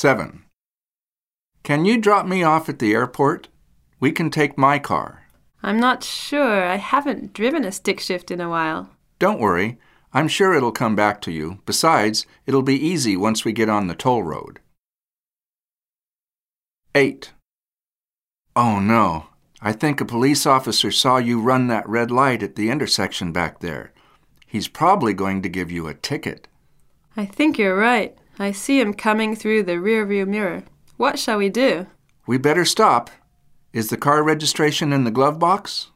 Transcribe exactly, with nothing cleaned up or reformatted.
seven. Can you drop me off at the airport? We can take my car. I'm not sure. I haven't driven a stick shift in a while. Don't worry. I'm sure it'll come back to you. Besides, it'll be easy once we get on the toll road. eight. Oh no. I think a police officer saw you run that red light at the intersection back there. He's probably going to give you a ticket. I think you're right. I see him coming through the rearview mirror. What shall we do? We better stop. Is the car registration in the glove box?